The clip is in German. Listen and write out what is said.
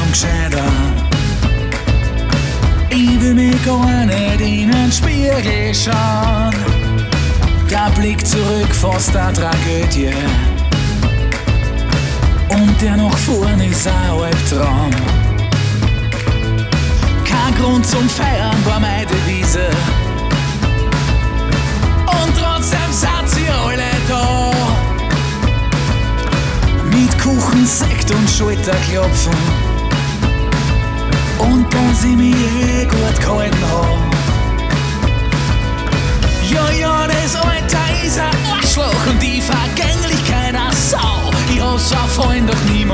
lang gescheiter. Ich will mich gar nicht in den Spiegel schauen. Der Blick zurück fast der Tragödie. Und der nach vorn ist ein Albtraum. Kein Grund zum Feiern war meine Devise. Und trotzdem sind sie alle da. Mit Kuchen, Sekt und Schulterklopfen. Und dass ich mich gut gehalten hab. Ja, das Alter ist ein Arschloch und die Vergänglichkeit eine Sau. Ich hasse auf Freund doch niemand.